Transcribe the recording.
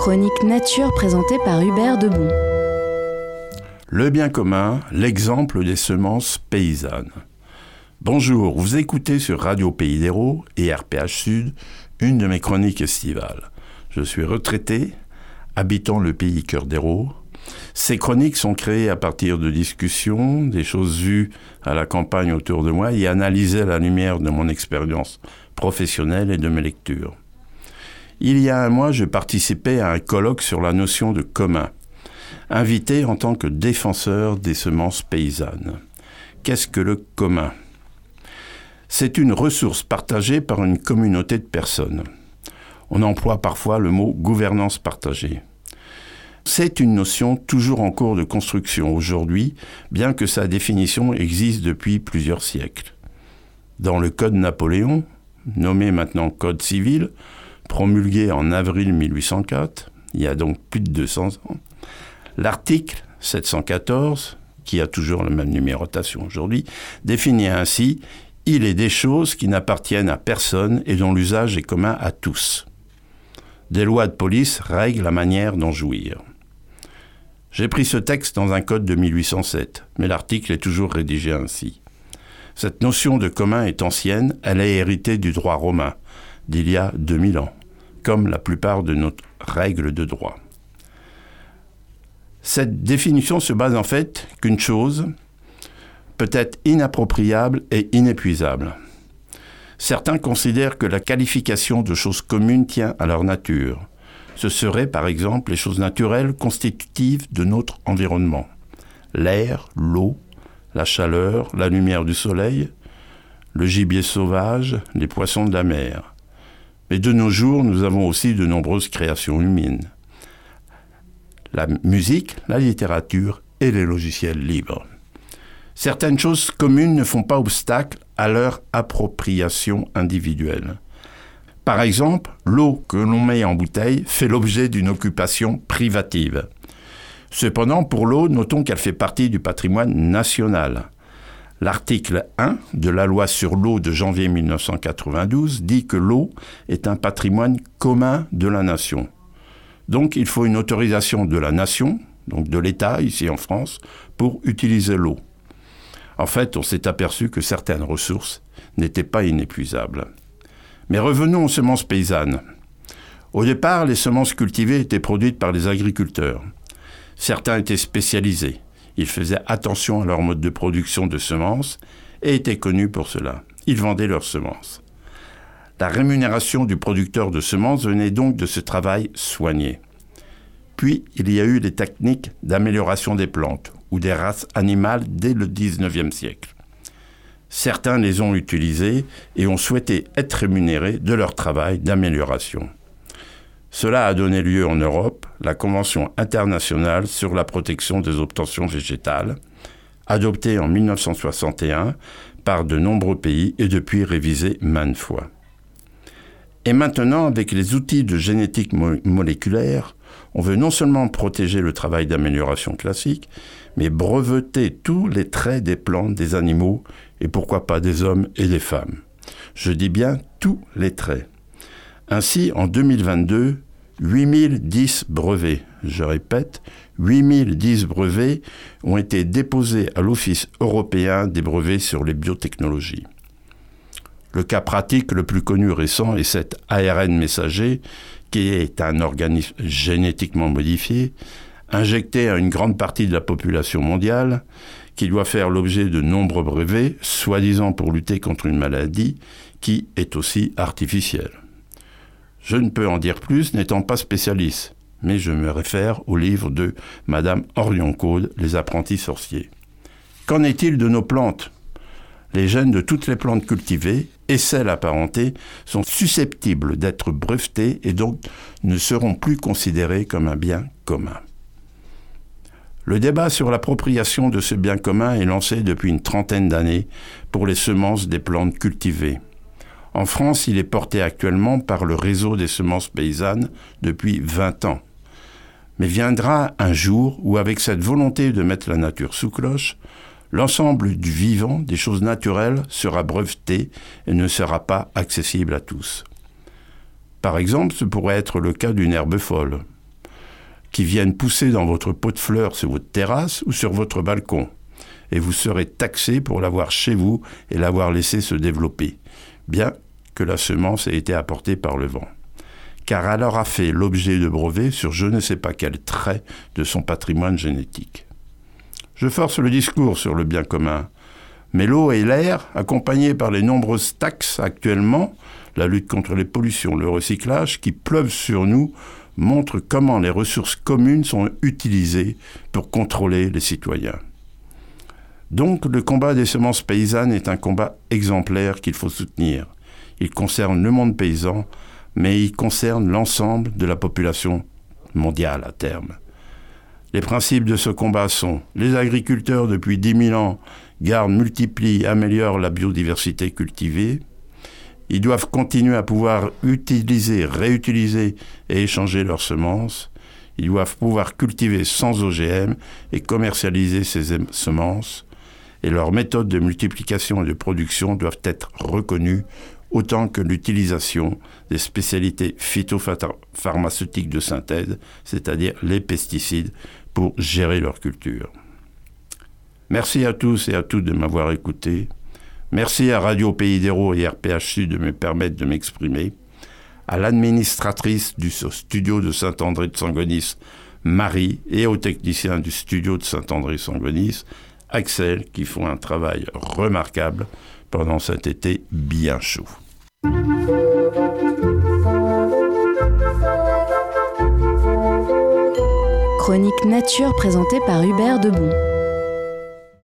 chronique nature présentée par Hubert Debon. Le bien commun, l'exemple des semences paysannes. Bonjour, vous écoutez sur Radio Pays d'Hérault et RPH Sud une de mes chroniques estivales. Je suis retraité, habitant le pays cœur d'Hérault. Ces chroniques sont créées à partir de discussions, des choses vues à la campagne autour de moi et analysées à la lumière de mon expérience professionnelle et de mes lectures. Il y a un mois, je participais à un colloque sur la notion de commun, invité en tant que défenseur des semences paysannes. Qu'est-ce que le commun ? C'est une ressource partagée par une communauté de personnes. On emploie parfois le mot gouvernance partagée. C'est une notion toujours en cours de construction aujourd'hui, bien que sa définition existe depuis plusieurs siècles. Dans le Code Napoléon, nommé maintenant Code civil, promulgué en avril 1804, il y a donc plus de 200 ans, l'article 714, qui a toujours la même numérotation aujourd'hui, définit ainsi « Il est des choses qui n'appartiennent à personne et dont l'usage est commun à tous ». Des lois de police règlent la manière d'en jouir. J'ai pris ce texte dans un code de 1807, mais l'article est toujours rédigé ainsi. Cette notion de commun est ancienne, elle est héritée du droit romain, d'il y a 2000 ans, comme la plupart de nos règles de droit. Cette définition se base en fait qu'une chose peut être inappropriable et inépuisable. Certains considèrent que la qualification de choses communes tient à leur nature. Ce seraient par exemple les choses naturelles constitutives de notre environnement. L'air, l'eau, la chaleur, la lumière du soleil, le gibier sauvage, les poissons de la mer. Mais de nos jours, nous avons aussi de nombreuses créations humaines. La musique, la littérature et les logiciels libres. Certaines choses communes ne font pas obstacle à leur appropriation individuelle. Par exemple, l'eau que l'on met en bouteille fait l'objet d'une occupation privative. Cependant, pour l'eau, notons qu'elle fait partie du patrimoine national. L'article 1 de la loi sur l'eau de janvier 1992 dit que l'eau est un patrimoine commun de la nation. Donc il faut une autorisation de la nation, donc de l'État ici en France, pour utiliser l'eau. En fait, on s'est aperçu que certaines ressources n'étaient pas inépuisables. Mais revenons aux semences paysannes. Au départ, les semences cultivées étaient produites par les agriculteurs. Certains étaient spécialisés. Ils faisaient attention à leur mode de production de semences et étaient connus pour cela. Ils vendaient leurs semences. La rémunération du producteur de semences venait donc de ce travail soigné. Puis, il y a eu les techniques d'amélioration des plantes ou des races animales dès le XIXe siècle. Certains les ont utilisées et ont souhaité être rémunérés de leur travail d'amélioration. Cela a donné lieu en Europe la Convention internationale sur la protection des obtentions végétales, adoptée en 1961 par de nombreux pays et depuis révisée maintes fois. Et maintenant, avec les outils de génétique moléculaire, on veut non seulement protéger le travail d'amélioration classique, mais breveter tous les traits des plantes, des animaux et pourquoi pas des hommes et des femmes. Je dis bien tous les traits. Ainsi, en 2022, 8010 brevets, je répète, 8010 brevets ont été déposés à l'Office européen des brevets sur les biotechnologies. Le cas pratique le plus connu récent est cet ARN messager, qui est un organisme génétiquement modifié, injecté à une grande partie de la population mondiale, qui doit faire l'objet de nombreux brevets, soi-disant pour lutter contre une maladie qui est aussi artificielle. Je ne peux en dire plus, n'étant pas spécialiste, mais je me réfère au livre de Madame Orion-Caude, Les apprentis sorciers. Qu'en est-il de nos plantes ? Les gènes de toutes les plantes cultivées et celles apparentées sont susceptibles d'être brevetés et donc ne seront plus considérés comme un bien commun. Le débat sur l'appropriation de ce bien commun est lancé depuis une trentaine d'années pour les semences des plantes cultivées. En France, il est porté actuellement par le réseau des semences paysannes depuis 20 ans. Mais viendra un jour où, avec cette volonté de mettre la nature sous cloche, l'ensemble du vivant, des choses naturelles, sera breveté et ne sera pas accessible à tous. Par exemple, ce pourrait être le cas d'une herbe folle. qui viennent pousser dans votre pot de fleurs sur votre terrasse ou sur votre balcon. Et vous serez taxé pour l'avoir chez vous et l'avoir laissé se développer, bien que la semence ait été apportée par le vent. Car elle aura fait l'objet de brevets sur je ne sais pas quel trait de son patrimoine génétique. Je force le discours sur le bien commun, mais l'eau et l'air, accompagnés par les nombreuses taxes actuellement, la lutte contre les pollutions, le recyclage, qui pleuvent sur nous, montrent comment les ressources communes sont utilisées pour contrôler les citoyens. Donc, le combat des semences paysannes est un combat exemplaire qu'il faut soutenir. Il concerne le monde paysan, mais il concerne l'ensemble de la population mondiale à terme. Les principes de ce combat sont les agriculteurs depuis 10 000 ans gardent, multiplient, améliorent la biodiversité cultivée. Ils doivent continuer à pouvoir utiliser, réutiliser et échanger leurs semences. Ils doivent pouvoir cultiver sans OGM et commercialiser ces semences. Et leurs méthodes de multiplication et de production doivent être reconnues autant que l'utilisation des spécialités phytopharmaceutiques de synthèse, c'est-à-dire les pesticides, pour gérer leur culture. Merci à tous et à toutes de m'avoir écouté. Merci à Radio Pays d'Hérault et RPH Sud de me permettre de m'exprimer. À l'administratrice du studio de Saint-André-de-Sangonis, Marie, et aux techniciens du studio de Saint-André-Sangonis, Axel, qui font un travail remarquable pendant cet été bien chaud. Chronique nature présentée par Hubert Debout.